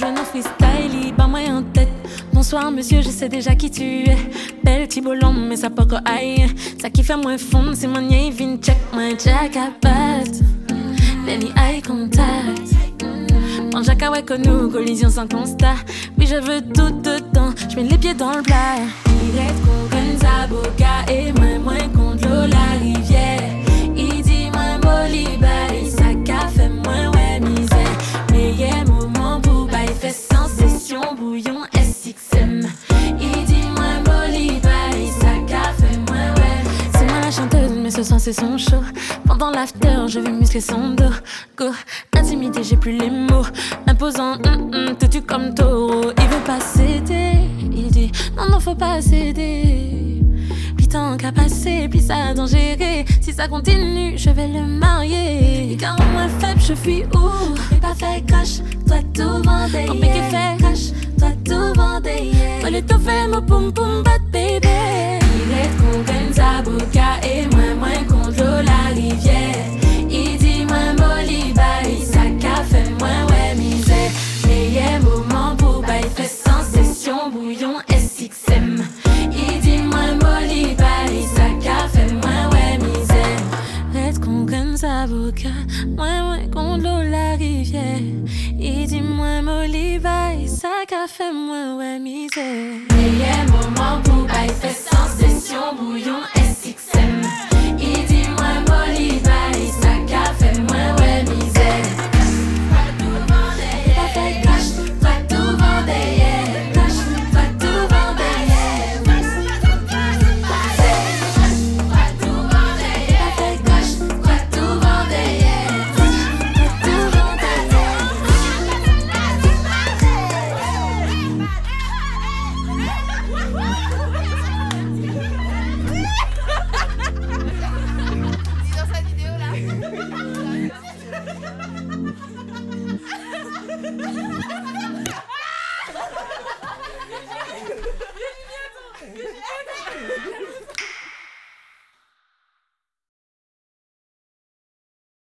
joint en freestyle, pas moi en tête. Bonsoir monsieur, je sais déjà qui tu es. Belle Thibault mais ça pas quoi aïe. Ça qui fait moins fond, c'est mon yé, vin check, moi jack à patte. Lenny eye contact. Mon jack à ouais que nous, collision sans constat. Oui, je veux tout dedans, je mets les pieds dans le plat. Il est qu'on gagne sa boca et moins contre l'eau la rivière. Il dit moins bolibaï, ça café moins ouais misère. Meilleur moment pour bail fait sans session bouillon SXM. Il dit moins bolibaï, ça café moins ouais. C'est moi la chanteuse mais ce soir c'est son show. Pendant l'after je vais muscler son dos. Go, intimidé j'ai plus les mots. Imposant, têtu comme taureau. Il veut pas céder. Il dit non faut pas céder. Puis tant qu'à passer, puis ça a gérer. Si ça continue, je vais le marier. Et quand moins faible, je fuis où? Mais pas fait cash, toi tout vendé. Quand piqué fait cash, toi tout vendé. Toi le tout fait mon poum poum bat baby. Il est qu'on gagne sa boca et moins contre l'eau la rivière. Il dit moins bolibaï, ça café moins ouais misère. Meilleur moment pour bail fait sans session bouillon SXM. Il dit moins bolibaï, ça café moins ouais misère. Reste qu'on gagne sa boca, moins contre l'eau la rivière. Il dit moins bolibaï, ça café moins ouais misère. Meilleur moment pour bail fait sans session bouillon SXM. Il dit moins bolibaï, ça café moins ouais misère. Toi tout vendé, pas fait cash, toi tout vendé, cash, toi tout vendé, toi tout vendé, pas fait cash, toi tout vendé, toi tout vendé. Dis dans cette vidéo là.